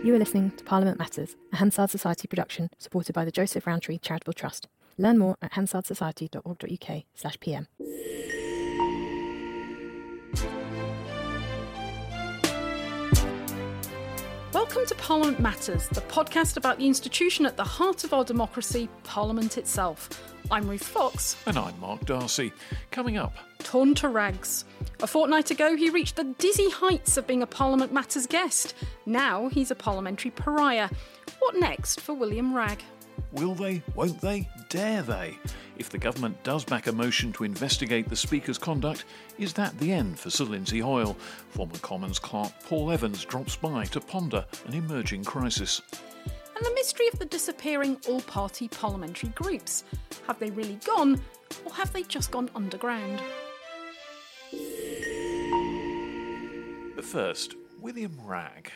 You are listening to Parliament Matters, a Hansard Society production supported by the Joseph Rowntree Charitable Trust. Learn more at hansardsociety.org.uk/pm. Welcome to Parliament Matters, the podcast about the institution at the heart of our democracy, Parliament itself. I'm Ruth Fox. And I'm Mark Darcy. Coming up. Torn to rags. A fortnight ago, he reached the dizzy heights of being a Parliament Matters guest. Now he's a parliamentary pariah. What next for William Wragg? Will they, won't they, dare they? If the government does back a motion to investigate the Speaker's conduct, is that the end for Sir Lindsay Hoyle? Former Commons clerk Paul Evans drops by to ponder an emerging crisis. And the mystery of the disappearing all-party parliamentary groups. Have they really gone, or have they just gone underground? But first, William Wragg.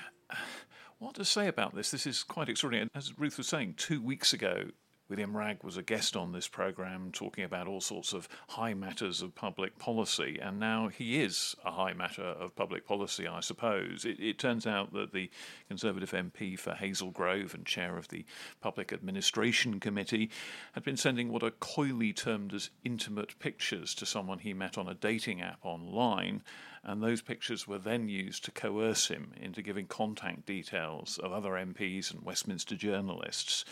What to say about this? This is quite extraordinary. As Ruth was saying, 2 weeks ago, William Wragg was a guest on this programme talking about all sorts of high matters of public policy, and now he is a high matter of public policy, I suppose. It turns out that the Conservative MP for Hazel Grove and chair of the Public Administration Committee had been sending what are coyly termed as intimate pictures to someone he met on a dating app online, and those pictures were then used to coerce him into giving contact details of other MPs and Westminster journalists.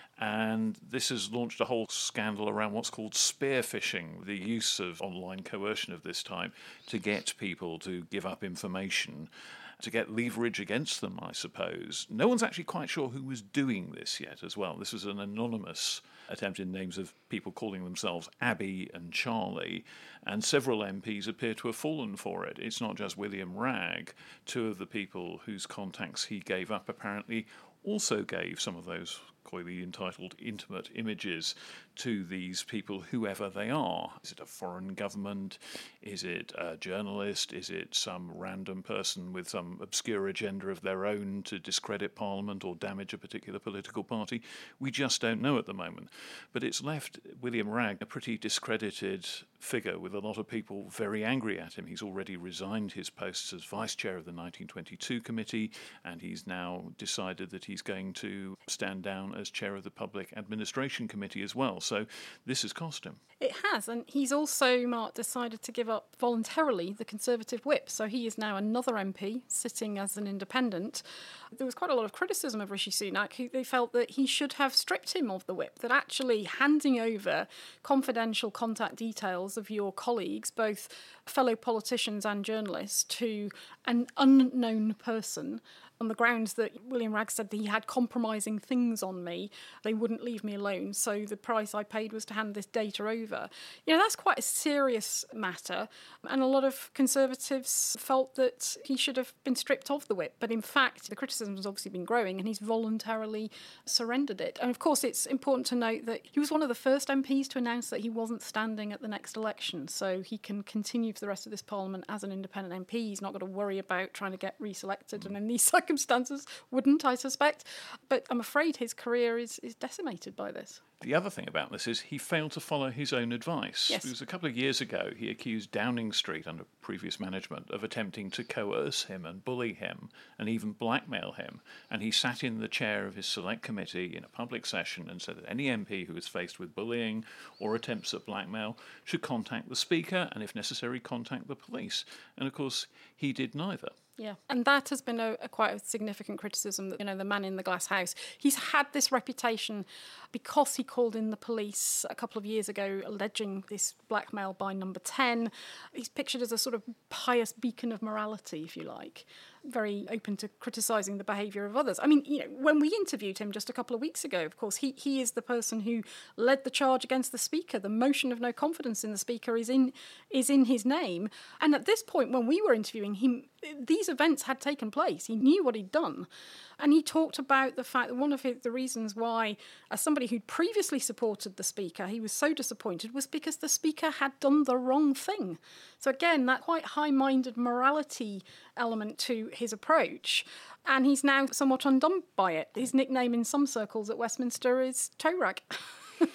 And this has launched a whole scandal around what's called spear phishing, the use of online coercion of this type to get people to give up information, to get leverage against them, I suppose. No one's actually quite sure who was doing this yet as well. This was an anonymous attempt in names of people calling themselves Abby and Charlie, and several MPs appear to have fallen for it. It's not just William Wragg. Two of the people whose contacts he gave up apparently also gave some of those coyly entitled intimate images to these people, whoever they are. Is it a foreign government? Is it a journalist? Is it some random person with some obscure agenda of their own to discredit Parliament or damage a particular political party? We just don't know at the moment. But it's left William Wragg a pretty discredited figure with a lot of people very angry at him. He's already resigned his posts as vice chair of the 1922 committee, and he's now decided that he's going to stand down as chair of the Public Administration Committee as well. So this has cost him. It has, and he's also, Mark, decided to give up voluntarily the Conservative whip. So he is now another MP sitting as an independent. There was quite a lot of criticism of Rishi Sunak. They felt that he should have stripped him of the whip, that actually handing over confidential contact details of your colleagues, both fellow politicians and journalists, to an unknown person on the grounds that William Wragg said that he had compromising things on me, they wouldn't leave me alone, so the price I paid was to hand this data over. You know, that's quite a serious matter, and a lot of Conservatives felt that he should have been stripped of the whip, but in fact the criticism has obviously been growing and he's voluntarily surrendered it. And of course it's important to note that he was one of the first MPs to announce that he wasn't standing at the next election, so he can continue for the rest of this Parliament as an independent MP. He's not got to worry about trying to get reselected, and in these circumstances wouldn't, I suspect. But I'm afraid his career is decimated by this. The other thing about this is he failed to follow his own advice. Yes. Because a couple of years ago, he accused Downing Street, under previous management, of attempting to coerce him and bully him and even blackmail him. And he sat in the chair of his select committee in a public session and said that any MP who is faced with bullying or attempts at blackmail should contact the Speaker and, if necessary, contact the police. And, of course, he did neither. Yeah, and that has been a quite a significant criticism, that, you know, the man in the glass house. He's had this reputation because he called in the police a couple of years ago alleging this blackmail by Number 10. He's pictured as a sort of pious beacon of morality, if you like, very open to criticising the behaviour of others. I mean, you know, when we interviewed him just a couple of weeks ago, of course, he is the person who led the charge against the Speaker. The motion of no confidence in the Speaker is in his name. And at this point, when we were interviewing him, these events had taken place. He knew what he'd done. And he talked about the fact that one of the reasons why, as somebody who'd previously supported the Speaker, he was so disappointed was because the Speaker had done the wrong thing. So again, that quite high-minded morality element to his approach. And he's now somewhat undone by it. His nickname in some circles at Westminster is Toe Rag.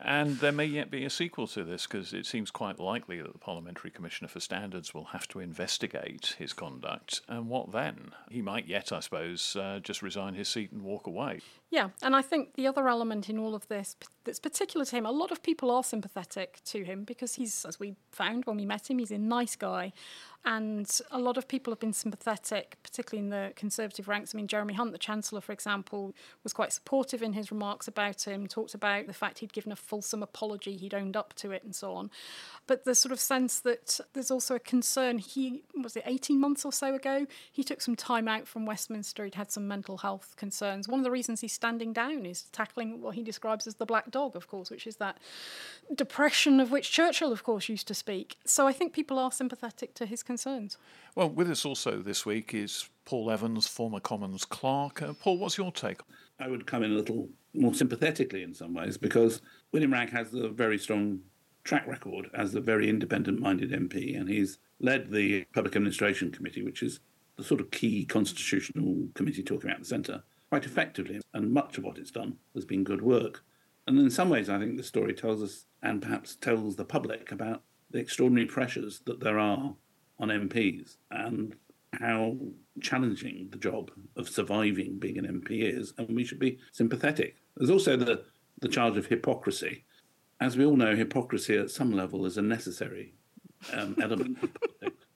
And there may yet be a sequel to this, because it seems quite likely that the Parliamentary Commissioner for Standards will have to investigate his conduct. And what then? He might yet, I suppose, just resign his seat and walk away. Yeah, and I think the other element in all of this that's particular to him, a lot of people are sympathetic to him because he's, as we found when we met him, he's a nice guy. And a lot of people have been sympathetic, particularly in the Conservative ranks. I mean, Jeremy Hunt, the Chancellor, for example, was quite supportive in his remarks about him, talked about the fact he'd given a fulsome apology, he'd owned up to it and so on. But the sort of sense that there's also a concern. Was it 18 months or so ago, he took some time out from Westminster. He'd had some mental health concerns. One of the reasons he's standing down is tackling what he describes as the black dog, of course, which is that depression of which Churchill, of course, used to speak. So I think people are sympathetic to his concerns. Well, with us also this week is Paul Evans, former Commons clerk. Paul, what's your take? I would come in a little more sympathetically in some ways, because William Ragg has a very strong track record as a very independent-minded MP, and he's led the Public Administration Committee, which is the sort of key constitutional committee talking about the centre, quite effectively, and much of what it's done has been good work. And in some ways, I think the story tells us, and perhaps tells the public, about the extraordinary pressures that there are on MPs and how challenging the job of surviving being an MP is, and we should be sympathetic. There's also the charge of hypocrisy. As we all know, hypocrisy at some level is a necessary element of politics.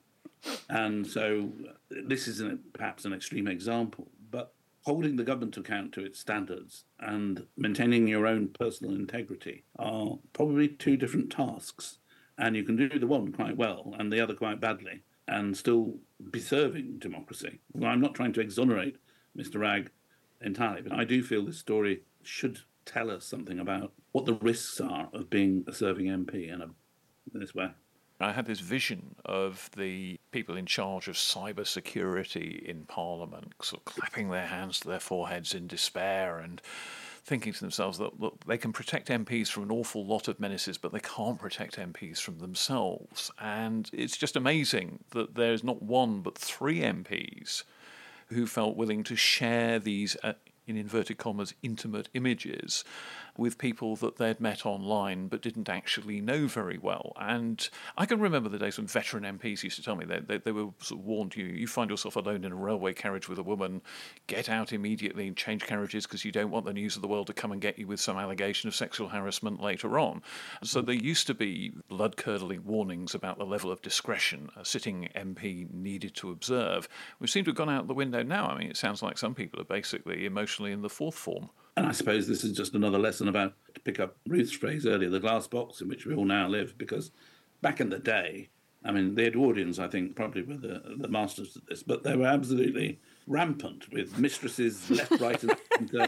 And so this is perhaps an extreme example, but holding the government to account to its standards and maintaining your own personal integrity are probably two different tasks. And you can do the one quite well and the other quite badly and still be serving democracy. Well, I'm not trying to exonerate Mr. Ragg entirely, but I do feel this story should tell us something about what the risks are of being a serving MP in this way. I had this vision of the people in charge of cyber security in Parliament sort of clapping their hands to their foreheads in despair and thinking to themselves that, look, they can protect MPs from an awful lot of menaces, but they can't protect MPs from themselves. And it's just amazing that there's not one but three MPs who felt willing to share these, in inverted commas, intimate images with people that they'd met online but didn't actually know very well. And I can remember the days when veteran MPs used to tell me they were sort of warned, you find yourself alone in a railway carriage with a woman, get out immediately and change carriages because you don't want the news of the world to come and get you with some allegation of sexual harassment later on. So there used to be blood-curdling warnings about the level of discretion a sitting MP needed to observe, which seem to have gone out the window now. I mean, it sounds like some people are basically emotionally in the fourth form. And I suppose this is just another lesson about, to pick up Ruth's phrase earlier, the glass box in which we all now live, because back in the day, I mean, the Edwardians, I think, probably were the masters of this, but they were absolutely rampant with mistresses left, right and centre.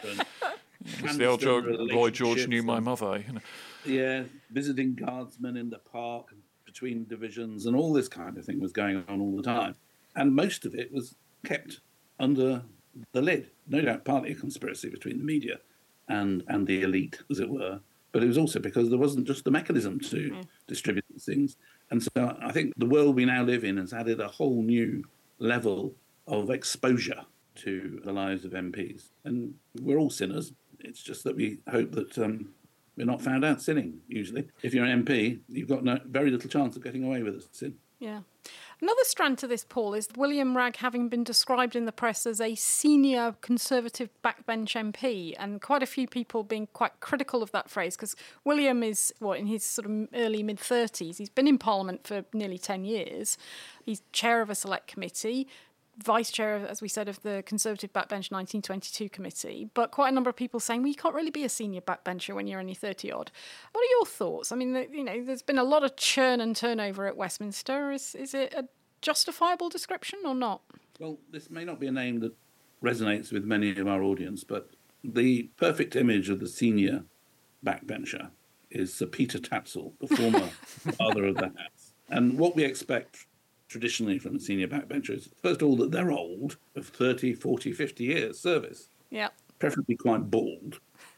It's the old joke, Boy George knew my mother. You know. Yeah, visiting guardsmen in the park between divisions and all this kind of thing was going on all the time. And most of it was kept under the lid. No doubt partly a conspiracy between the media and the elite, as it were, but it was also because there wasn't just the mechanism to distribute these things. And so I think the world we now live in has added a whole new level of exposure to the lives of MPs. And we're all sinners. It's just that we hope that we're not found out sinning, usually. If you're an MP, you've got very little chance of getting away with a sin. Yeah. Another strand to this, Paul, is William Ragg having been described in the press as a senior Conservative backbench MP, and quite a few people being quite critical of that phrase, because William is, in his sort of early mid-30s. He's been in Parliament for nearly 10 years. He's chair of a select committee, vice chair, as we said, of the Conservative Backbench 1922 committee, but quite a number of people saying, well, you can't really be a senior backbencher when you're only 30-odd. What are your thoughts? I mean, there's been a lot of churn and turnover at Westminster. Is it a justifiable description or not? Well, this may not be a name that resonates with many of our audience, but the perfect image of the senior backbencher is Sir Peter Tatzel, the former father of the Hats. And what we expect traditionally from the senior backbenchers, first of all, that they're old, of 30, 40, 50 years service. Yeah. Preferably quite bald.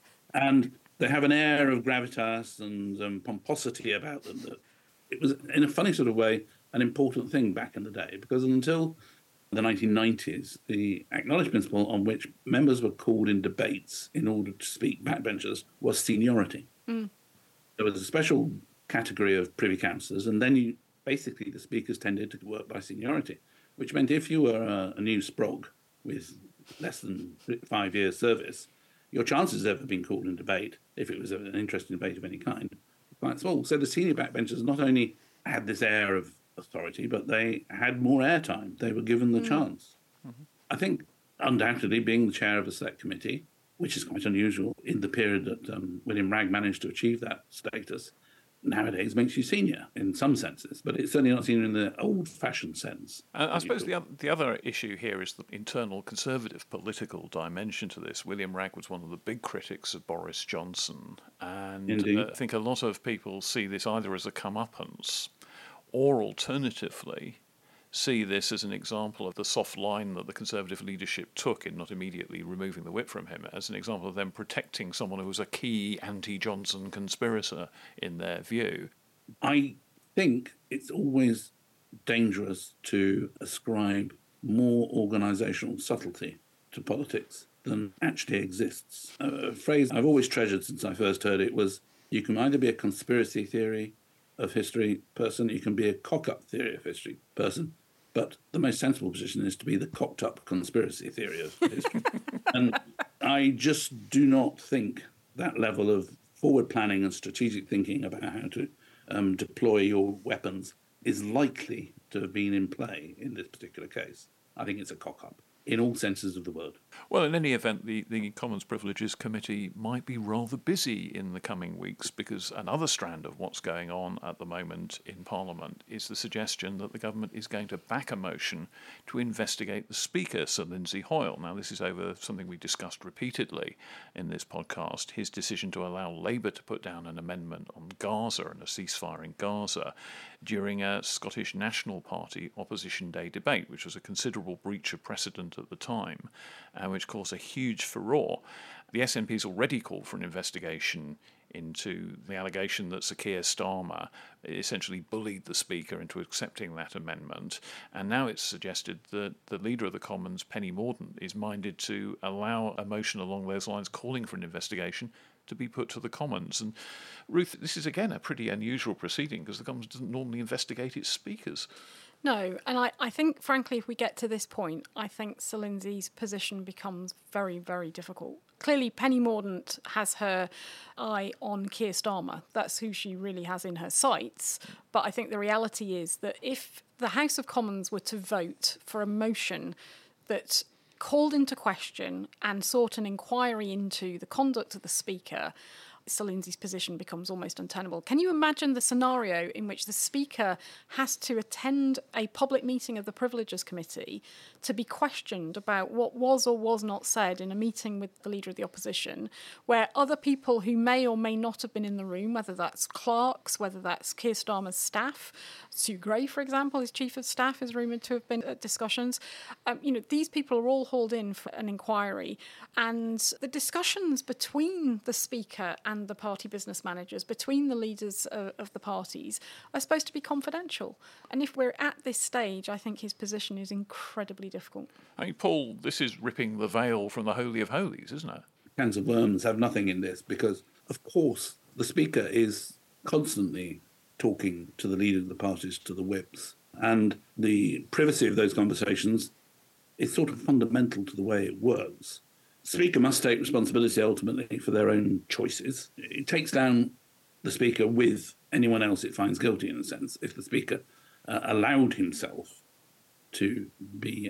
And they have an air of gravitas and pomposity about them that it was, in a funny sort of way, an important thing back in the day, because until the 1990s, the acknowledged principle on which members were called in debates in order to speak backbenchers was seniority. there was a special category of Privy Councillors, and then basically the speakers tended to work by seniority, which meant if you were a new sprog with less than 5 years' service, your chances of ever being called in debate, if it was an interesting debate of any kind, were quite small. So the senior backbenchers not only had this air of authority, but they had more airtime. They were given the chance. Mm-hmm. I think, undoubtedly, being the chair of a select committee, which is quite unusual in the period that William Wragg managed to achieve that status, nowadays makes you senior in some senses, but it's certainly not senior in the old-fashioned sense. I suppose the other issue here is the internal Conservative political dimension to this. William Wragg was one of the big critics of Boris Johnson, and I think a lot of people see this either as a comeuppance or alternatively see this as an example of the soft line that the Conservative leadership took in not immediately removing the whip from him, as an example of them protecting someone who was a key anti-Johnson conspirator in their view. I think it's always dangerous to ascribe more organisational subtlety to politics than actually exists. A phrase I've always treasured since I first heard it was, you can either be a conspiracy theory of history person, you can be a cock-up theory of history person, but the most sensible position is to be the cocked-up conspiracy theory of history. And I just do not think that level of forward planning and strategic thinking about how to deploy your weapons is likely to have been in play in this particular case. I think it's a cock-up in all senses of the word. Well, in any event, the Commons Privileges Committee might be rather busy in the coming weeks, because another strand of what's going on at the moment in Parliament is the suggestion that the government is going to back a motion to investigate the Speaker, Sir Lindsay Hoyle. Now, this is over something we discussed repeatedly in this podcast, his decision to allow Labour to put down an amendment on Gaza and a ceasefire in Gaza during a Scottish National Party Opposition Day debate, which was a considerable breach of precedent at the time, which caused a huge furore. The SNP's already called for an investigation into the allegation that Sir Keir Starmer essentially bullied the Speaker into accepting that amendment, and now it's suggested that the Leader of the Commons, Penny Mordaunt, is minded to allow a motion along those lines calling for an investigation to be put to the Commons. And Ruth, this is again a pretty unusual proceeding, because the Commons doesn't normally investigate its speakers. No, and I think, frankly, if we get to this point, I think Sir Lindsay's position becomes very, very difficult. Clearly, Penny Mordaunt has her eye on Keir Starmer. That's who she really has in her sights. But I think the reality is that if the House of Commons were to vote for a motion that called into question and sought an inquiry into the conduct of the Speaker, Sir Lindsay's position becomes almost untenable. Can you imagine the scenario in which the Speaker has to attend a public meeting of the Privileges Committee to be questioned about what was or was not said in a meeting with the Leader of the Opposition, where other people who may or may not have been in the room, whether that's clerks, whether that's Keir Starmer's staff, Sue Gray, for example, his Chief of Staff, is rumoured to have been at discussions. These people are all hauled in for an inquiry, and the discussions between the Speaker and the party business managers, between the leaders of the parties, are supposed to be confidential. And if we're at this stage, I think his position is incredibly difficult. I mean, Paul, this is ripping the veil from the Holy of Holies, isn't it? Cans of worms have nothing in this, because, of course, the Speaker is constantly talking to the leader of the parties, to the whips, and the privacy of those conversations is sort of fundamental to the way it works. Speaker must take responsibility ultimately for their own choices. It takes down the Speaker with anyone else it finds guilty, in a sense, if the Speaker allowed himself to be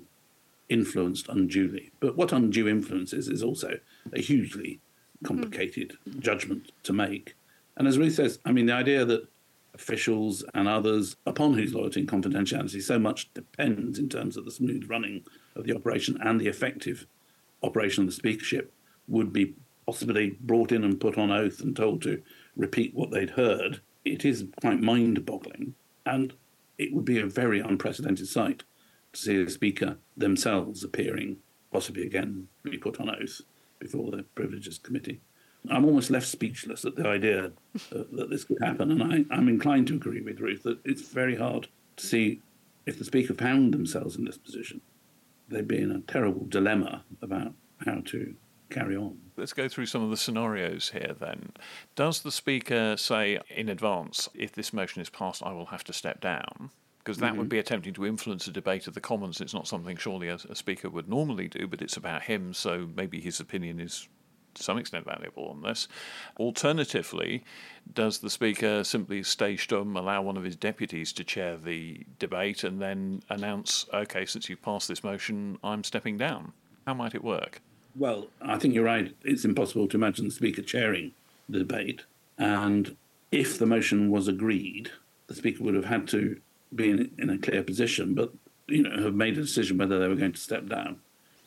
influenced unduly. But what undue influence is also a hugely complicated judgment to make. And as Ruth says, I mean, the idea that officials and others upon whose loyalty and confidentiality so much depends in terms of the smooth running of the operation and the effective operation of the speakership would be possibly brought in and put on oath and told to repeat what they'd heard, it is quite mind-boggling. And it would be a very unprecedented sight to see the Speaker themselves appearing, possibly again, to be put on oath before the Privileges Committee. I'm almost left speechless at the idea that this could happen, and I'm inclined to agree with Ruth that it's very hard to see if the Speaker found themselves in this position. They'd be in a terrible dilemma about how to carry on. Let's go through some of the scenarios here then. Does the Speaker say in advance, if this motion is passed, I will have to step down? Because that would be attempting to influence a debate of the Commons. It's not something surely a Speaker would normally do, but it's about him, so maybe his opinion is to some extent valuable on this. Alternatively, does the Speaker simply stay stum, allow one of his deputies to chair the debate, and then announce, OK, since you've passed this motion, I'm stepping down? How might it work? Well, I think you're right. It's impossible to imagine the Speaker chairing the debate. And if the motion was agreed, the Speaker would have had to be in a clear position, but have made a decision whether they were going to step down.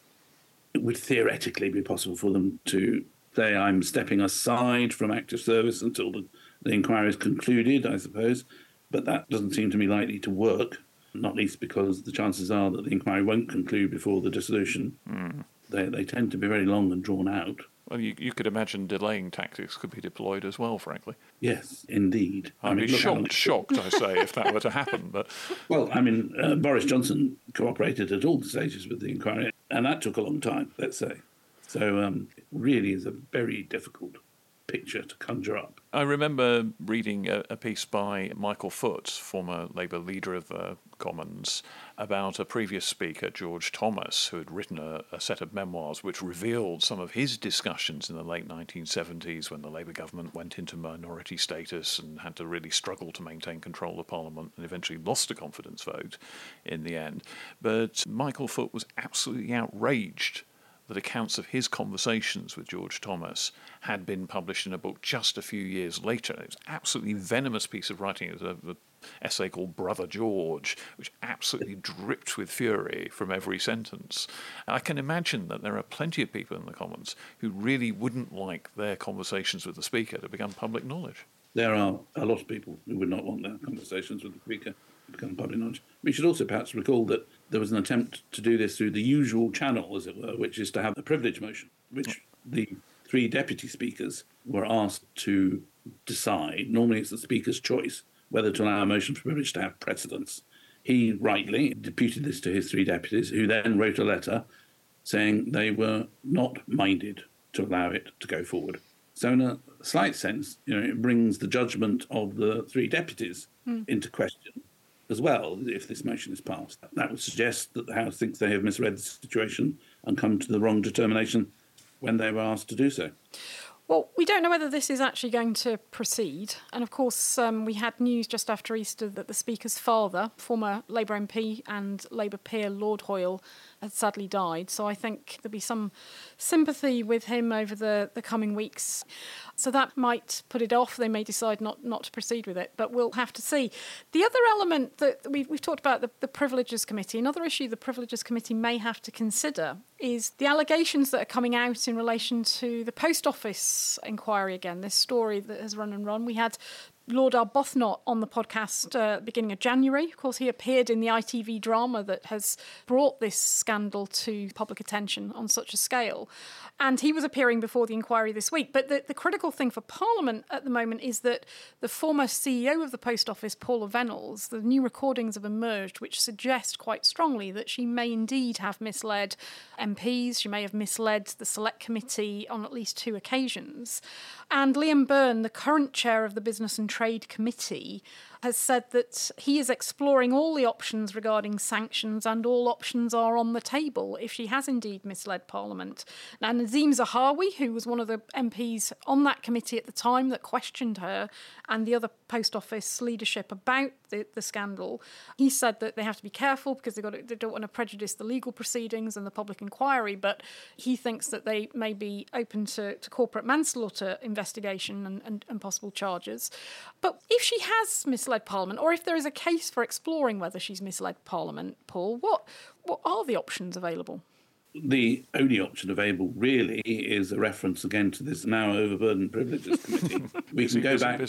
It would theoretically be possible for them to say, I'm stepping aside from active service until the inquiry is concluded, I suppose. But that doesn't seem to me likely to work, not least because the chances are that the inquiry won't conclude before the dissolution. They tend to be very long and drawn out. Well, you could imagine delaying tactics could be deployed as well, frankly. Yes, indeed. I'd be shocked, I say, if that were to happen. But well, Boris Johnson cooperated at all stages with the inquiry, and that took a long time, let's say. So it really is a very difficult picture to conjure up. I remember reading a piece by Michael Foot, former Labour leader of the Commons, about a previous Speaker, George Thomas, who had written a set of memoirs which revealed some of his discussions in the late 1970s when the Labour government went into minority status and had to really struggle to maintain control of Parliament and eventually lost a confidence vote in the end. But Michael Foot was absolutely outraged that accounts of his conversations with George Thomas had been published in a book just a few years later. It was an absolutely venomous piece of writing. It was an essay called Brother George, which absolutely dripped with fury from every sentence. And I can imagine that there are plenty of people in the Commons who really wouldn't like their conversations with the Speaker to become public knowledge. There are a lot of people who would not want their conversations with the Speaker to become public knowledge. We should also perhaps recall that there was an attempt to do this through the usual channel, as it were, which is to have a privilege motion, which the three deputy speakers were asked to decide. Normally it's the Speaker's choice whether to allow a motion for privilege to have precedence. He rightly deputed this to his three deputies, who then wrote a letter saying they were not minded to allow it to go forward. So in a slight sense, it brings the judgment of the three deputies into question as well, if this motion is passed. That would suggest that the House thinks they have misread the situation and come to the wrong determination when they were asked to do so. Well, we don't know whether this is actually going to proceed. And of course, we had news just after Easter that the Speaker's father, former Labour MP and Labour peer Lord Hoyle, had sadly died. So I think there'll be some sympathy with him over the coming weeks. So that might put it off. They may decide not to proceed with it, but we'll have to see. The other element that we've talked about, the Privileges Committee, another issue the Privileges Committee may have to consider is the allegations that are coming out in relation to the Post Office inquiry again, this story that has run and run. We had Lord Arbuthnot on the podcast beginning of January. Of course, he appeared in the ITV drama that has brought this scandal to public attention on such a scale. And he was appearing before the inquiry this week. But the critical thing for Parliament at the moment is that the former CEO of the Post Office, Paula Venables, the new recordings have emerged which suggest quite strongly that she may indeed have misled MPs. She may have misled the Select Committee on at least 2 occasions. And Liam Byrne, the current chair of the Business and Trade Committee, has said that he is exploring all the options regarding sanctions and all options are on the table if she has indeed misled Parliament. Now, Nazim Zahawi, who was one of the MPs on that committee at the time that questioned her and the other Post Office leadership about the scandal, he said that they have to be careful because they don't want to prejudice the legal proceedings and the public inquiry, but he thinks that they may be open to corporate manslaughter investigation and possible charges. But if she has misled Parliament, or if there is a case for exploring whether she's misled Parliament, Paul, what are the options available? The only option available really is a reference again to this now overburdened Privileges Committee. We can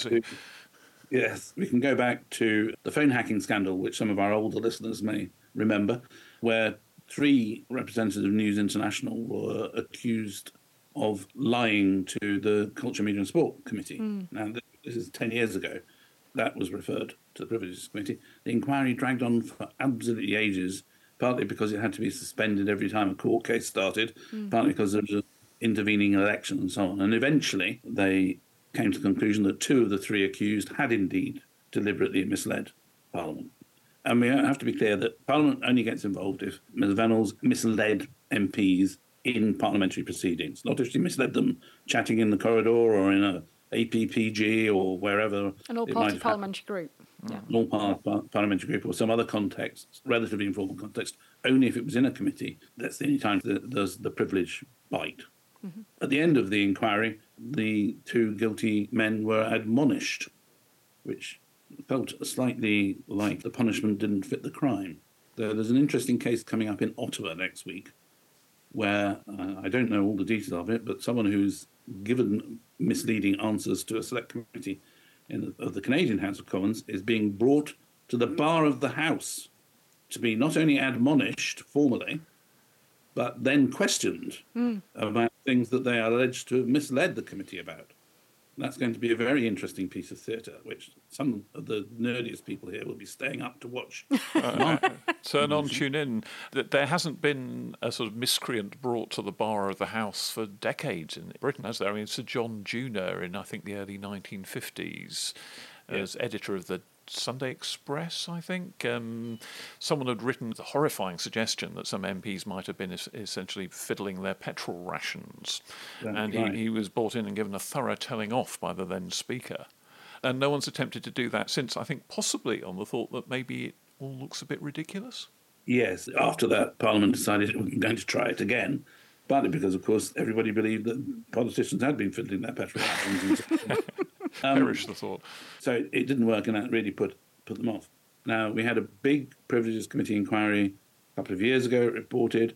go back to the phone hacking scandal, which some of our older listeners may remember, where 3 representatives of News International were accused of lying to the Culture, Media and Sport Committee. Now, this is 10 years ago. That was referred to the Privileges Committee. The inquiry dragged on for absolutely ages, partly because it had to be suspended every time a court case started, partly because there was intervening election and so on. And eventually they came to the conclusion that 2 of the 3 accused had indeed deliberately misled Parliament. And we have to be clear that Parliament only gets involved if Ms Venables misled MPs in parliamentary proceedings, not if she misled them chatting in the corridor or in a APPG or wherever. An all-party parliamentary group. Yeah. An all-party parliamentary group or some other context, relatively informal context, only if it was in a committee. That's the only time that there's the privilege bite. Mm-hmm. At the end of the inquiry, the 2 guilty men were admonished, which felt slightly like the punishment didn't fit the crime. There's an interesting case coming up in Ottawa next week where, I don't know all the details of it, but someone who's given misleading answers to a select committee of the Canadian House of Commons is being brought to the bar of the House to be not only admonished formally, but then questioned about things that they are alleged to have misled the committee about. That's going to be a very interesting piece of theatre, which some of the nerdiest people here will be staying up to watch. Turn on, tune in. There hasn't been a sort of miscreant brought to the bar of the House for decades in Britain, has there? I mean, Sir John Junior in, I think, the early 1950s, as editor of the Sunday Express, I think. Someone had written the horrifying suggestion that some MPs might have been essentially fiddling their petrol rations. And he was brought in and given a thorough telling off by the then Speaker. And no one's attempted to do that since, I think possibly on the thought that maybe it all looks a bit ridiculous. Yes, after that, Parliament decided it was going to try it again, partly because, of course, everybody believed that politicians had been fiddling their petrol rations. Perish the thought. So it didn't work, and that really put them off. Now, we had a big Privileges Committee inquiry a couple of years ago. It reported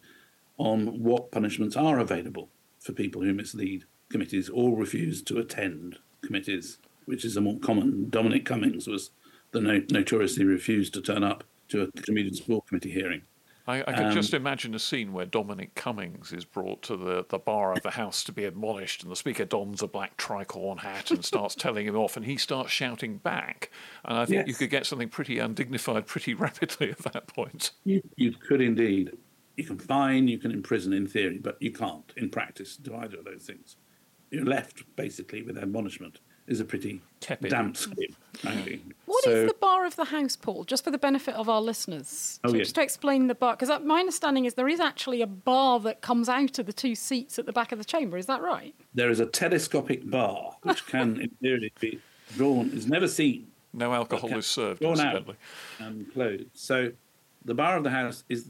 on what punishments are available for people who mislead committees or refuse to attend committees, which is a more common. Dominic Cummings was the notoriously refused to turn up to a Committee and Sport Committee hearing. I could just imagine a scene where Dominic Cummings is brought to the bar of the House to be admonished, and the Speaker dons a black tricorn hat and starts telling him off, and he starts shouting back. And I think you could get something pretty undignified pretty rapidly at that point. You could indeed. You can fine, you can imprison in theory, but you can't in practice do either of those things. You're left basically with admonishment. Is a pretty damp scheme, frankly. What is the bar of the House, Paul? Just for the benefit of our listeners, just to explain the bar, because my understanding is there is actually a bar that comes out of the 2 seats at the back of the chamber. Is that right? There is a telescopic bar which can, in theory, be drawn. Is never seen. No alcohol is served, drawn incidentally. Out and closed. So the bar of the House is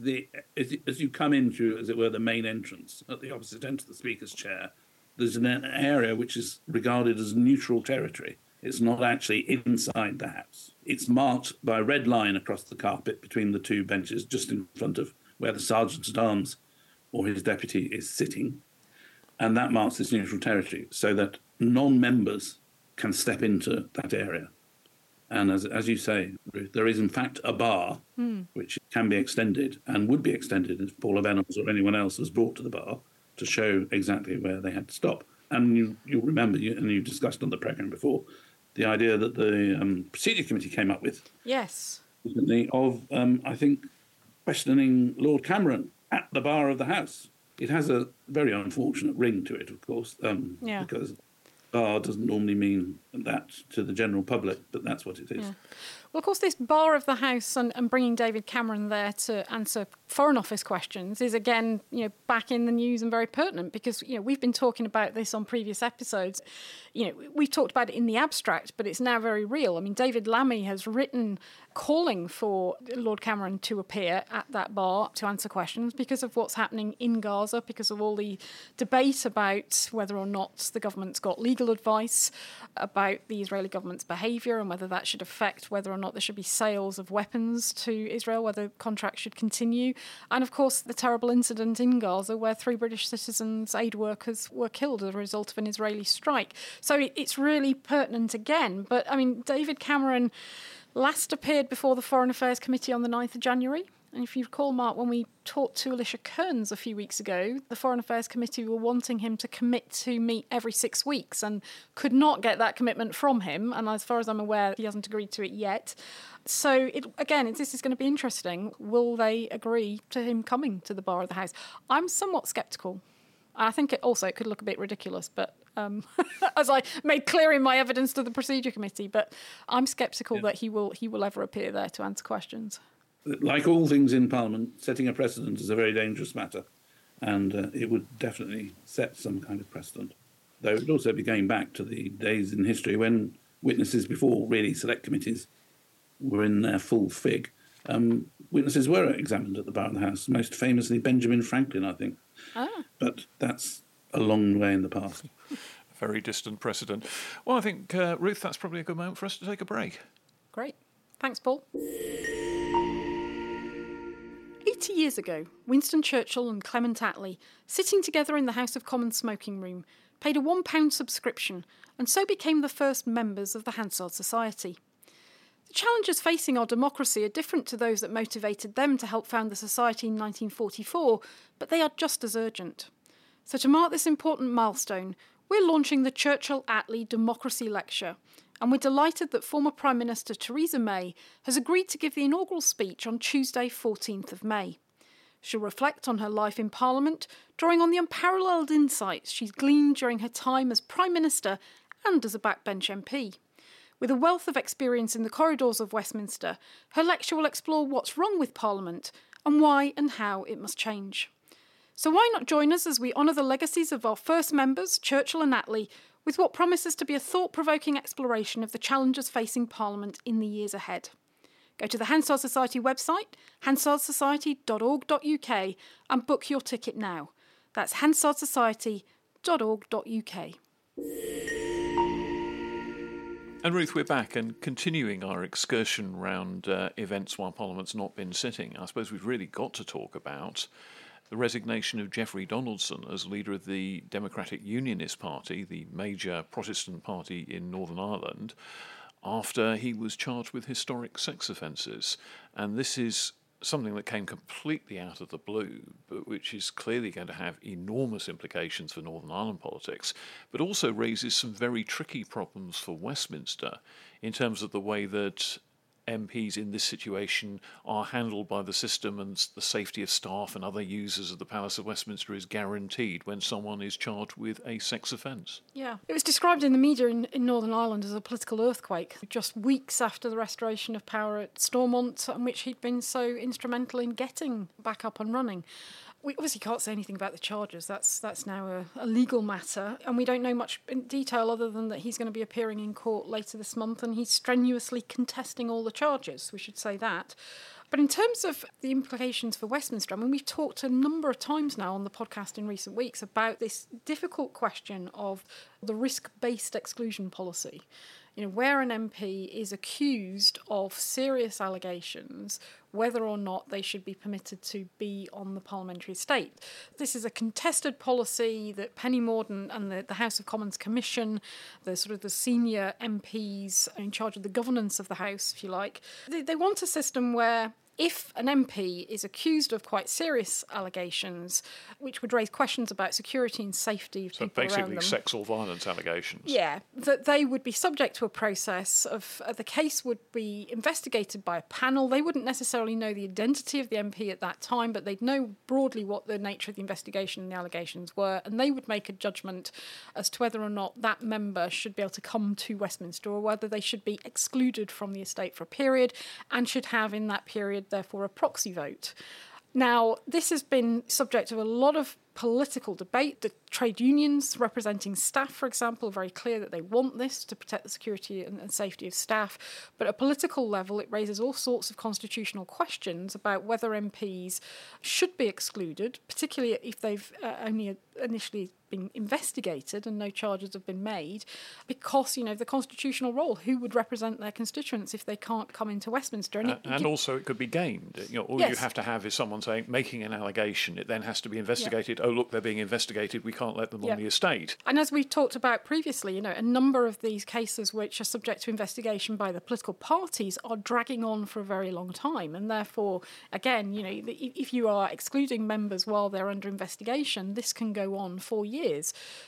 as you come in through, as it were, the main entrance at the opposite end of the Speaker's chair. There's an area which is regarded as neutral territory. It's not actually inside the House. It's marked by a red line across the carpet between the 2 benches, just in front of where the Sergeant-at-Arms or his deputy is sitting. And that marks this neutral territory so that non-members can step into that area. And as you say, Ruth, there is in fact a bar which can be extended and would be extended if Paula Venables or anyone else was brought to the bar, to show exactly where they had to stop. And you'll remember, and you discussed on the programme before, the idea that the Procedure Committee came up with. Yes. Of, I think, questioning Lord Cameron at the bar of the House. It has a very unfortunate ring to it, of course, because bar doesn't normally mean that to the general public, but that's what it is. Yeah. Well, of course, this bar of the House and bringing David Cameron there to answer Foreign Office questions is, again, back in the news and very pertinent because, we've been talking about this on previous episodes. We've talked about it in the abstract, but it's now very real. I mean, David Lammy has written calling for Lord Cameron to appear at that bar to answer questions because of what's happening in Gaza, because of all the debate about whether or not the government's got legal advice about the Israeli government's behaviour and whether that should affect whether or not there should be sales of weapons to Israel, whether contracts should continue. And, of course, the terrible incident in Gaza where 3 British citizens, aid workers, were killed as a result of an Israeli strike. So it's really pertinent again. But, I mean, David Cameron last appeared before the Foreign Affairs Committee on the 9th of January. And if you recall, Mark, when we talked to Alicia Kearns a few weeks ago, the Foreign Affairs Committee were wanting him to commit to meet every 6 weeks and could not get that commitment from him. And as far as I'm aware, he hasn't agreed to it yet. So, this is going to be interesting. Will they agree to him coming to the bar of the House? I'm somewhat sceptical. I think it could look a bit ridiculous, but as I made clear in my evidence to the procedure committee, but I'm sceptical that he will ever appear there to answer questions. Like all things in Parliament, setting a precedent is a very dangerous matter, and it would definitely set some kind of precedent. Though it would also be going back to the days in history when witnesses before really select committees were in their full fig. Witnesses were examined at the Bar of the House, most famously Benjamin Franklin, I think. But that's a long way in the past. Very distant precedent. Well, I think, Ruth, that's probably a good moment for us to take a break. Great. Thanks, Paul. 80 years ago, Winston Churchill and Clement Attlee, sitting together in the House of Commons smoking room, paid a £1 subscription and so became the first members of the Hansard Society. The challenges facing our democracy are different to those that motivated them to help found the Society in 1944, but they are just as urgent. So to mark this important milestone, we're launching the Churchill-Attlee Democracy Lecture, and we're delighted that former Prime Minister Theresa May has agreed to give the inaugural speech on Tuesday, 14th of May. She'll reflect on her life in Parliament, drawing on the unparalleled insights she's gleaned during her time as Prime Minister and as a backbench MP. With a wealth of experience in the corridors of Westminster, her lecture will explore what's wrong with Parliament and why and how it must change. So why not join us as we honour the legacies of our first members, Churchill and Attlee, with what promises to be a thought-provoking exploration of the challenges facing Parliament in the years ahead. Go to the Hansard Society website, hansardsociety.org.uk, and book your ticket now. That's hansardsociety.org.uk. And Ruth, we're back and continuing our excursion round events while Parliament's not been sitting. I suppose we've really got to talk about the resignation of Geoffrey Donaldson as leader of the Democratic Unionist Party, the major Protestant party in Northern Ireland, after he was charged with historic sex offences. And this is something that came completely out of the blue, but which is clearly going to have enormous implications for Northern Ireland politics, but also raises some very tricky problems for Westminster in terms of the way that MPs in this situation are handled by the system, and the safety of staff and other users of the Palace of Westminster is guaranteed when someone is charged with a sex offence. Yeah, it was described in the media in Northern Ireland as a political earthquake, just weeks after the restoration of power at Stormont, in which he'd been so instrumental in getting back up and running. We obviously can't say anything about the charges. That's now a legal matter, and we don't know much in detail other than that he's going to be appearing in court later this month, and he's strenuously contesting all the charges. We should say that. But in terms of the implications for Westminster, I mean, we've talked a number of times now on the podcast in recent weeks about this difficult question of the risk-based exclusion policy. You know, where an MP is accused of serious allegations, whether or not they should be permitted to be on the parliamentary estate. This is a contested policy that Penny Mordaunt and the House of Commons Commission, the sort of the senior MPs in charge of the governance of the House, if you like, they want a system where if an MP is accused of quite serious allegations, which would raise questions about security and safety of people around them. So basically sex or violence allegations. Yeah, that they would be subject to a process of the case would be investigated by a panel. They wouldn't necessarily know the identity of the MP at that time, but they'd know broadly what the nature of the investigation and the allegations were, and they would make a judgment as to whether or not that member should be able to come to Westminster or whether they should be excluded from the estate for a period and should have in that period therefore a proxy vote. Now, this has been subject to a lot of political debate. The trade unions representing staff, for example, are very clear that they want this to protect the security and safety of staff. But at a political level, it raises all sorts of constitutional questions about whether MPs should be excluded, particularly if they've only initially been investigated and no charges have been made, because, you know, the constitutional role, who would represent their constituents if they can't come into Westminster? And also it could be gamed. You know, all yes. you have to have is someone saying, making an allegation, it then has to be investigated. Yeah. Oh, look, they're being investigated, we can't let them on the estate. And as we've talked about previously, you know, a number of these cases which are subject to investigation by the political parties are dragging on for a very long time. And therefore, again, you know, if you are excluding members while they're under investigation, this can go on for years.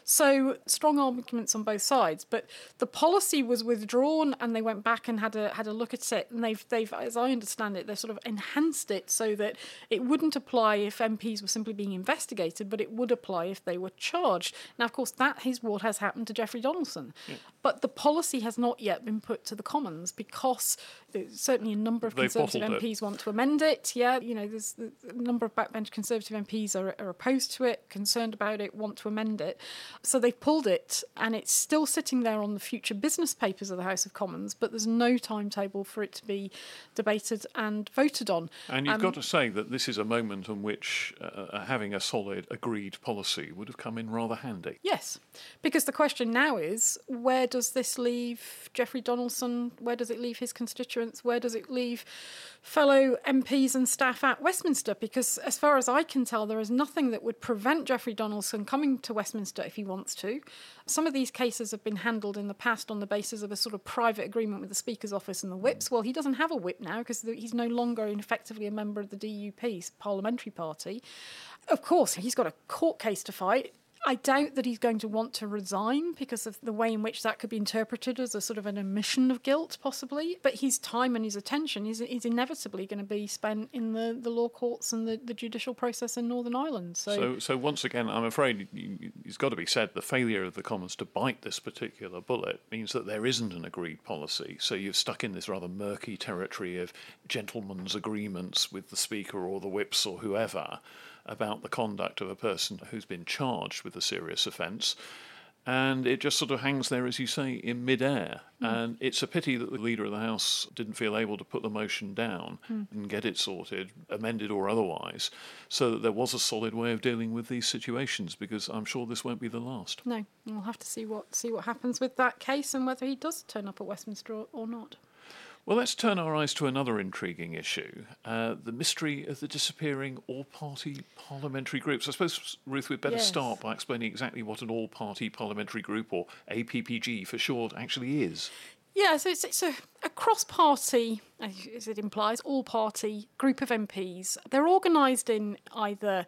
So strong arguments on both sides. But the policy was withdrawn and they went back and had a look at it. And they've, as I understand it, they've sort of enhanced it so that it wouldn't apply if MPs were simply being investigated, violated, but it would apply if they were charged. Now, of course, that is what has happened to Geoffrey Donaldson. Yeah. But the policy has not yet been put to the Commons because there's certainly a number of Conservative MPs want to amend it. Yeah, there's a number of backbench Conservative MPs are opposed to it, concerned about it, want to amend it. So they've pulled it, and it's still sitting there on the future business papers of the House of Commons, but there's no timetable for it to be debated and voted on. And you've got to say that this is a moment on which having a solid, agreed policy would have come in rather handy. Yes, because the question now is, where does this leave Geoffrey Donaldson? Where does it leave his constituents? Where does it leave fellow MPs and staff at Westminster? Because as far as I can tell, there is nothing that would prevent Geoffrey Donaldson coming to Westminster if he wants to. Some of these cases have been handled in the past on the basis of a sort of private agreement with the Speaker's office and the whips. Well, he doesn't have a whip now because he's no longer effectively a member of the DUP, parliamentary party. Of course, he's got a court case to fight. I doubt that he's going to want to resign because of the way in which that could be interpreted as a sort of an admission of guilt, possibly. But his time and his attention is inevitably going to be spent in the law courts and the judicial process in Northern Ireland. So once again, I'm afraid it's got to be said, the failure of the Commons to bite this particular bullet means that there isn't an agreed policy. So you're stuck in this rather murky territory of gentlemen's agreements with the Speaker or the whips or whoever about the conduct of a person who's been charged with a serious offence. And it just sort of hangs there, as you say, in midair. And it's a pity that the Leader of the House didn't feel able to put the motion down and get it sorted, amended or otherwise, so that there was a solid way of dealing with these situations, because I'm sure this won't be the last. No, we'll have to see what happens with that case and whether he does turn up at Westminster or not. Well, let's turn our eyes to another intriguing issue, the mystery of the disappearing all-party parliamentary groups. I suppose, Ruth, we'd better start by explaining exactly what an all-party parliamentary group, or APPG for short, actually is. Yeah, so it's a cross-party, as it implies, all-party group of MPs. They're organised in either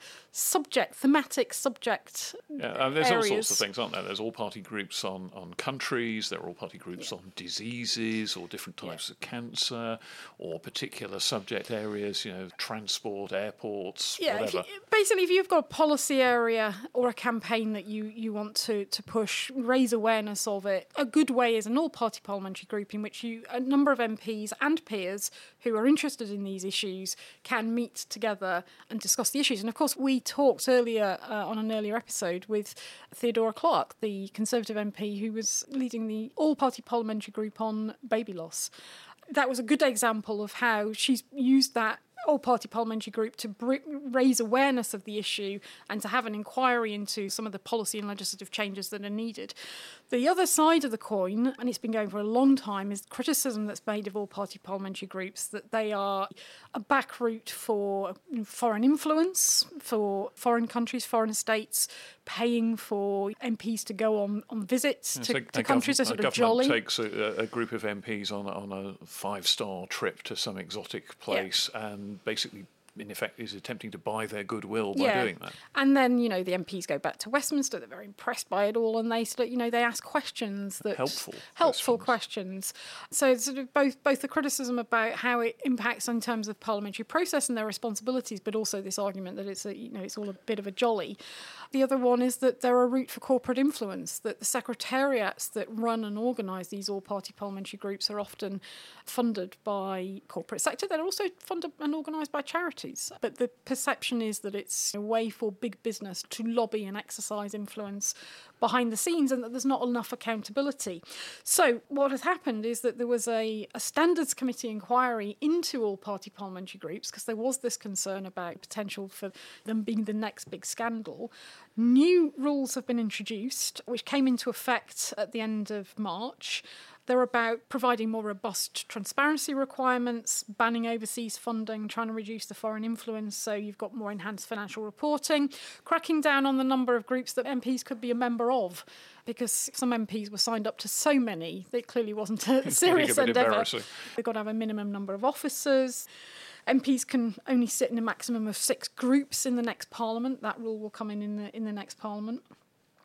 thematic subject there's areas. all sorts of things, aren't there? There's all-party groups on countries, there are all-party groups on diseases or different types of cancer, or particular subject areas, transport, airports, whatever. If you've got a policy area or a campaign that you want to push, raise awareness of it, a good way is an all-party parliamentary group in which a number of MPs and peers who are interested in these issues can meet together and discuss the issues. And of course, we talked earlier on an earlier episode with Theodora Clark, the Conservative MP who was leading the all-party parliamentary group on baby loss. That was a good example of how she's used that all-party parliamentary group to raise awareness of the issue and to have an inquiry into some of the policy and legislative changes that are needed. The other side of the coin, and it's been going for a long time, is criticism that's made of all-party parliamentary groups that they are a back route for foreign influence, for foreign countries, foreign states, paying for MPs to go on visits to countries that are sort of jolly. A government takes a group of MPs on a 5-star trip to some exotic place and basically, in effect, is attempting to buy their goodwill by doing that. And then, the MPs go back to Westminster, they're very impressed by it all, and they ask questions that... Helpful questions. So it's sort of both the criticism about how it impacts in terms of parliamentary process and their responsibilities, but also this argument that it's all a bit of a jolly. The other one is that they're a route for corporate influence, that the secretariats that run and organise these all-party parliamentary groups are often funded by corporate sector. They're also funded and organised by charities. But the perception is that it's a way for big business to lobby and exercise influence behind the scenes, and that there's not enough accountability. So what has happened is that there was a standards committee inquiry into all-party parliamentary groups because there was this concern about potential for them being the next big scandal. New rules have been introduced, which came into effect at the end of March. They're about providing more robust transparency requirements, banning overseas funding, trying to reduce the foreign influence, so you've got more enhanced financial reporting, cracking down on the number of groups that MPs could be a member of, because some MPs were signed up to so many, it clearly wasn't a serious endeavour. They've got to have a minimum number of officers. MPs can only sit in a maximum of 6 groups in the next Parliament. That rule will come in the next Parliament.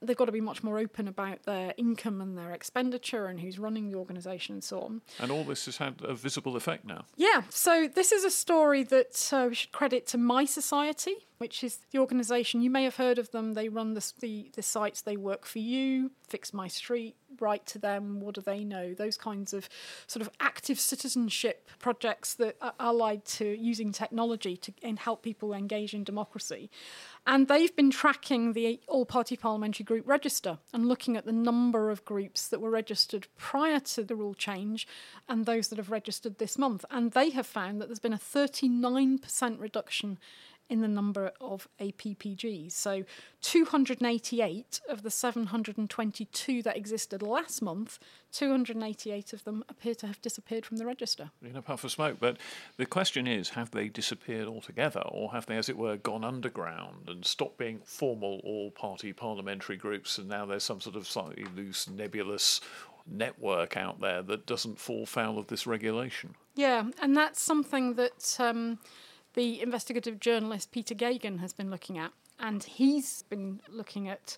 They've got to be much more open about their income and their expenditure and who's running the organisation and so on. And all this has had a visible effect now. Yeah, so this is a story that we should credit to My Society, which is the organisation, you may have heard of them. They run the sites They Work For You, Fix My Street, Write to Them, What Do They Know? Those kinds of sort of active citizenship projects that are allied to using technology to help people engage in democracy. And they've been tracking the all-party parliamentary group register and looking at the number of groups that were registered prior to the rule change and those that have registered this month. And they have found that there's been a 39% reduction in the number of APPGs. So 288 of the 722 that existed last month, 288 of them appear to have disappeared from the register. In a puff of smoke. But the question is, have they disappeared altogether, or have they, as it were, gone underground and stopped being formal all-party parliamentary groups, and now there's some sort of slightly loose, nebulous network out there that doesn't fall foul of this regulation? Yeah, and that's something that the investigative journalist Peter Gagan has been looking at. And he's been looking at,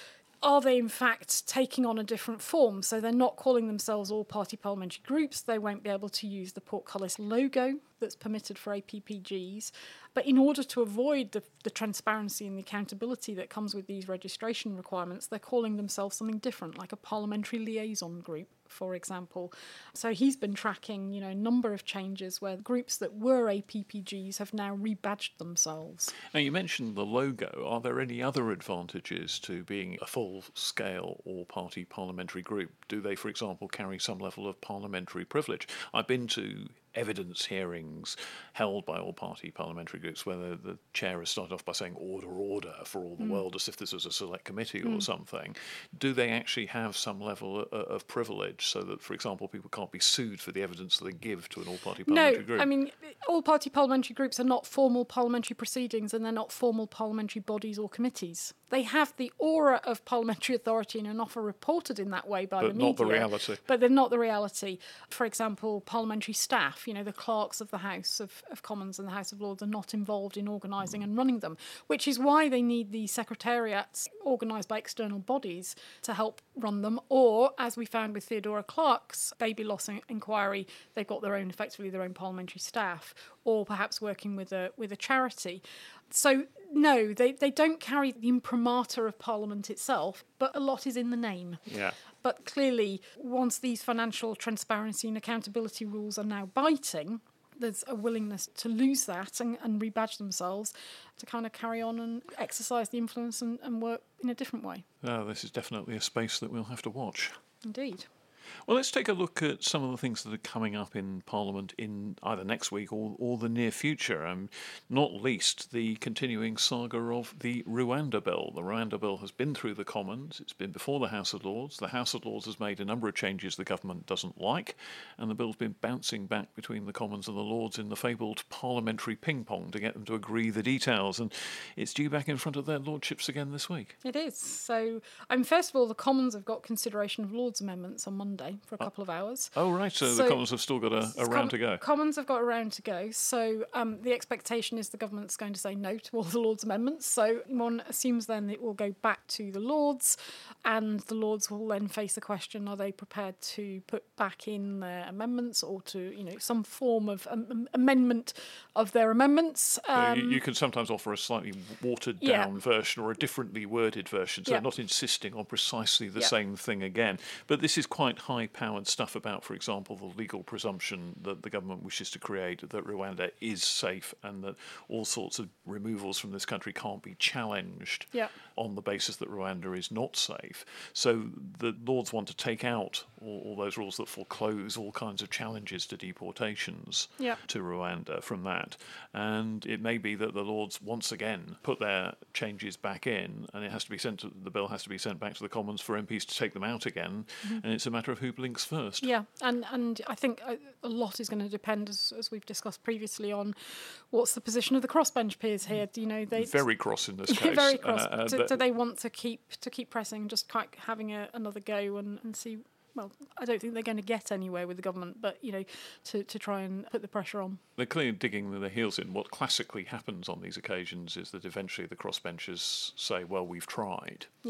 are they in fact taking on a different form? So they're not calling themselves all-party parliamentary groups. They won't be able to use the portcullis logo that's permitted for APPGs. But in order to avoid the transparency and the accountability that comes with these registration requirements, they're calling themselves something different, like a parliamentary liaison group, for example. So he's been tracking, a number of changes where groups that were APPGs have now rebadged themselves. Now, you mentioned the logo. Are there any other advantages to being a full-scale all-party parliamentary group? Do they, for example, carry some level of parliamentary privilege? I've been to evidence hearings held by all-party parliamentary groups where the chair has started off by saying order, order for all the world, as if this was a select committee or something. Do they actually have some level of privilege so that, for example, people can't be sued for the evidence that they give to an all-party parliamentary group? No, I mean, all-party parliamentary groups are not formal parliamentary proceedings and they're not formal parliamentary bodies or committees. They have the aura of parliamentary authority and are often reported in that way by the media. But not the reality. But they're not the reality. For example, parliamentary staff, the clerks of the House of Commons and the House of Lords are not involved in organising and running them, which is why they need the secretariats organised by external bodies to help run them. Or, as we found with Theodora Clark's baby loss inquiry, they've got effectively their own parliamentary staff, or perhaps working with a charity. So, no, they don't carry the imprimatur of Parliament itself, but a lot is in the name. Yeah. But clearly, once these financial transparency and accountability rules are now biting, there's a willingness to lose that and rebadge themselves to kind of carry on and exercise the influence and work in a different way. This is definitely a space that we'll have to watch. Indeed. Well, let's take a look at some of the things that are coming up in Parliament in either next week or the near future, not least the continuing saga of the Rwanda Bill. The Rwanda Bill has been through the Commons, it's been before the House of Lords. The House of Lords has made a number of changes the government doesn't like, and the bill's been bouncing back between the Commons and the Lords in the fabled parliamentary ping-pong to get them to agree the details, and it's due back in front of their lordships again this week. It is. So, first of all, the Commons have got consideration of Lords amendments on Monday for a couple of hours. Oh, right. So the Commons have still got a round to go. Commons have got a round to go. So the expectation is the government's going to say no to all the Lords' amendments. So one assumes then it will go back to the Lords, and the Lords will then face the question, are they prepared to put back in their amendments or to, some form of amendment of their amendments? You can sometimes offer a slightly watered-down version or a differently worded version, so they're not insisting on precisely the same thing again. But this is quite high-powered stuff about, for example, the legal presumption that the government wishes to create that Rwanda is safe and that all sorts of removals from this country can't be challenged on the basis that Rwanda is not safe. So the Lords want to take out all those rules that foreclose all kinds of challenges to deportations to Rwanda from that. And it may be that the Lords once again put their changes back in, and it has to be the bill has to be sent back to the Commons for MPs to take them out again, and it's a matter of who blinks first. Yeah, and I think a lot is going to depend, as we've discussed previously, on what's the position of the crossbench peers here. They very cross in this case. Very cross. Do they want to keep pressing, just having another go and see? Well, I don't think they're going to get anywhere with the government, but, to try and put the pressure on. They're clearly digging their heels in. What classically happens on these occasions is that eventually the crossbenchers say, well, we've tried. Yeah.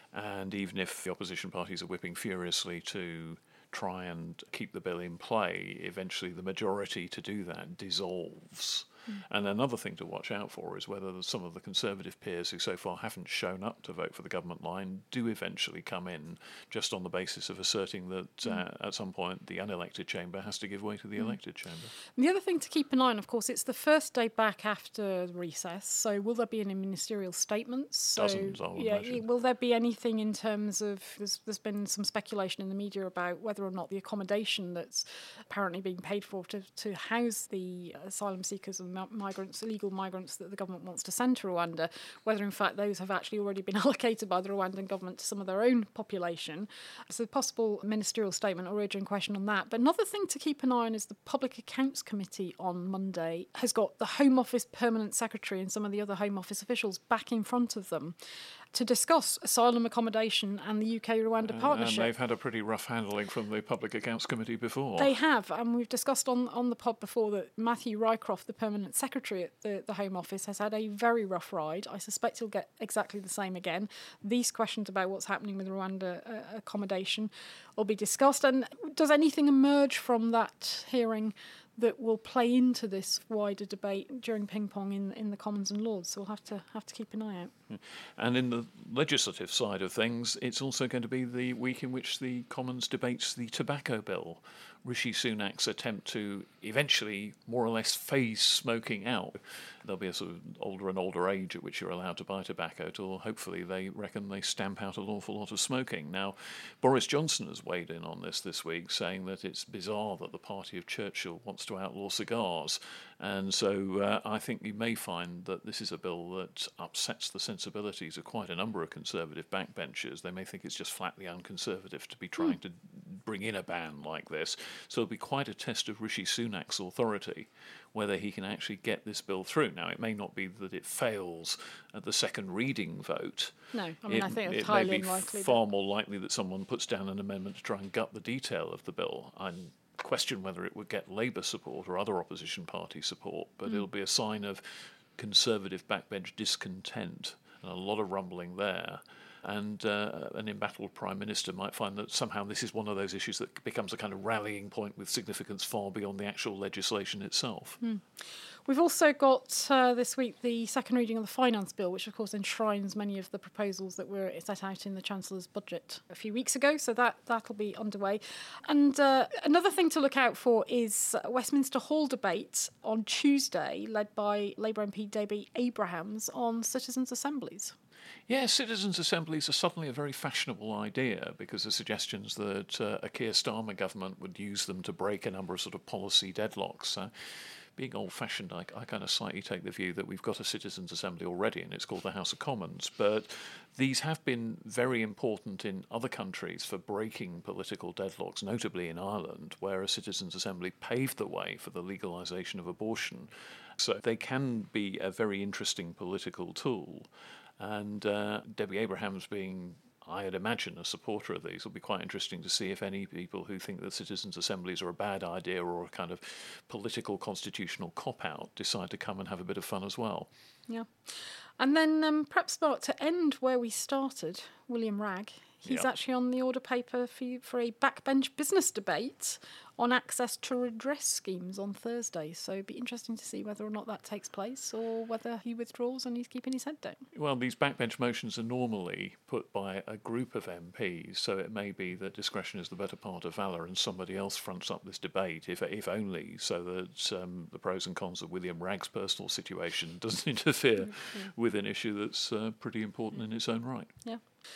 And even if the opposition parties are whipping furiously to try and keep the bill in play, eventually the majority to do that dissolves. And another thing to watch out for is whether some of the Conservative peers who so far haven't shown up to vote for the government line do eventually come in, just on the basis of asserting that at some point the unelected chamber has to give way to the elected chamber. And the other thing to keep an eye on, of course, it's the first day back after recess, so will there be any ministerial statements? So, Dozens, I would imagine. Will there be anything in terms of, there's been some speculation in the media about whether or not the accommodation that's apparently being paid for to house the asylum seekers and migrants, illegal migrants that the government wants to send to Rwanda, whether in fact those have actually already been allocated by the Rwandan government to some of their own population. So possible ministerial statement or urgent question on that. But another thing to keep an eye on is the Public Accounts Committee on Monday has got the Home Office Permanent Secretary and some of the other Home Office officials back in front of them to discuss asylum accommodation and the UK-Rwanda partnership. And they've had a pretty rough handling from the Public Accounts Committee before. They have, and we've discussed on the pod before that Matthew Rycroft, the Permanent Secretary at the Home Office, has had a very rough ride. I suspect he'll get exactly the same again. These questions about what's happening with Rwanda accommodation will be discussed. And does anything emerge from that hearing that will play into this wider debate during ping-pong in the Commons and Lords? So we'll have to keep an eye out. And in the legislative side of things, it's also going to be the week in which the Commons debates the tobacco bill. Rishi Sunak's attempt to eventually more or less phase smoking out. There'll be a sort of older and older age at which you're allowed to buy tobacco till hopefully they reckon they stamp out an awful lot of smoking. Now, Boris Johnson has weighed in on this week, saying that it's bizarre that the party of Churchill wants to outlaw cigars. And so I think you may find that this is a bill that upsets the sensibilities of quite a number of Conservative backbenchers. They may think it's just flatly unconservative to be trying to bring in a ban like this. So it'll be quite a test of Rishi Sunak's authority, whether he can actually get this bill through. Now, it may not be that it fails at the second reading vote. No, I mean, I think it's highly unlikely. It may be far more likely that someone puts down an amendment to try and gut the detail of the bill. I question whether it would get Labour support or other opposition party support, but it'll be a sign of Conservative backbench discontent and a lot of rumbling there. And an embattled Prime Minister might find that somehow this is one of those issues that becomes a kind of rallying point with significance far beyond the actual legislation itself. We've also got this week the second reading of the Finance Bill, which of course enshrines many of the proposals that were set out in the Chancellor's budget a few weeks ago, so that'll be underway. And another thing to look out for is Westminster Hall debate on Tuesday, led by Labour MP Debbie Abrahams, on citizens' assemblies. Yeah, citizens' assemblies are suddenly a very fashionable idea because the suggestions that a Keir Starmer government would use them to break a number of sort of policy deadlocks. Being old-fashioned, I kind of slightly take the view that we've got a citizens' assembly already and it's called the House of Commons. But these have been very important in other countries for breaking political deadlocks, notably in Ireland, where a citizens' assembly paved the way for the legalisation of abortion. So they can be a very interesting political tool. And Debbie Abrahams being, I'd imagine, a supporter of these, will be quite interesting to see if any people who think that citizens' assemblies are a bad idea or a kind of political constitutional cop-out decide to come and have a bit of fun as well. Yeah. And then perhaps start to end where we started, William Ragg. He's actually on the order paper for a backbench business debate on access to redress schemes on Thursday. So it'd be interesting to see whether or not that takes place or whether he withdraws and he's keeping his head down. Well, these backbench motions are normally put by a group of MPs, so it may be that discretion is the better part of valour and somebody else fronts up this debate, if only so that the pros and cons of William Ragg's personal situation doesn't interfere with an issue that's pretty important in its own right. Yeah.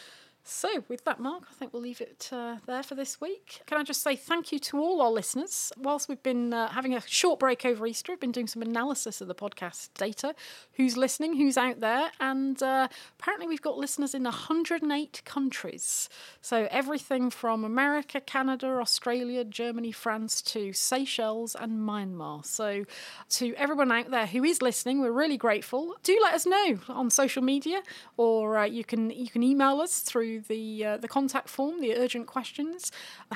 So, with that, Mark, I think we'll leave it there for this week. Can I just say thank you to all our listeners. Whilst we've been having a short break over Easter, I've been doing some analysis of the podcast data. Who's listening, who's out there, and apparently we've got listeners in 108 countries. So everything from America, Canada, Australia, Germany, France to Seychelles and Myanmar. So to everyone out there who is listening, we're really grateful. Do let us know on social media, or you can email us through the contact form, the urgent questions,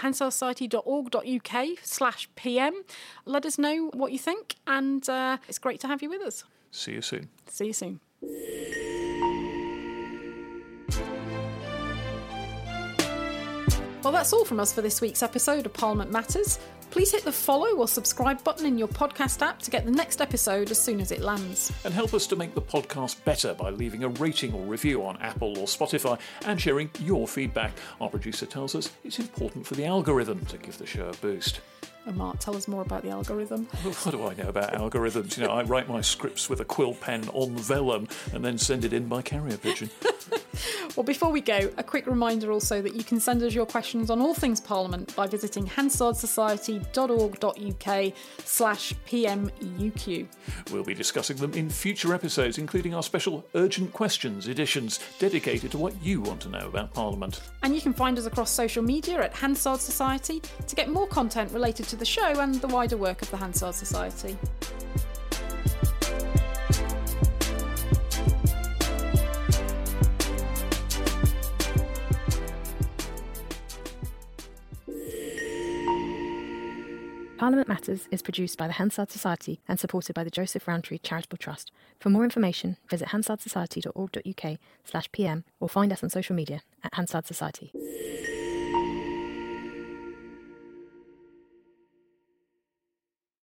hansardssociety.org.uk/PM. Let us know what you think, and it's great to have you with us. See you soon. See you soon. Well, that's all from us for this week's episode of Parliament Matters. Please hit the follow or subscribe button in your podcast app to get the next episode as soon as it lands. And help us to make the podcast better by leaving a rating or review on Apple or Spotify and sharing your feedback. Our producer tells us it's important for the algorithm to give the show a boost. Oh, Mark, tell us more about the algorithm. What do I know about algorithms? You know, I write my scripts with a quill pen on vellum and then send it in by carrier pigeon. Well, before we go, a quick reminder also that you can send us your questions on all things Parliament by visiting hansardsociety.org.uk/PMEUQ. We'll be discussing them in future episodes, including our special Urgent Questions editions dedicated to what you want to know about Parliament. And you can find us across social media at Hansard Society to get more content related to the show and the wider work of the Hansard Society. Parliament Matters is produced by the Hansard Society and supported by the Joseph Rowntree Charitable Trust. For more information, visit hansardsociety.org.uk/PM or find us on social media at Hansard Society.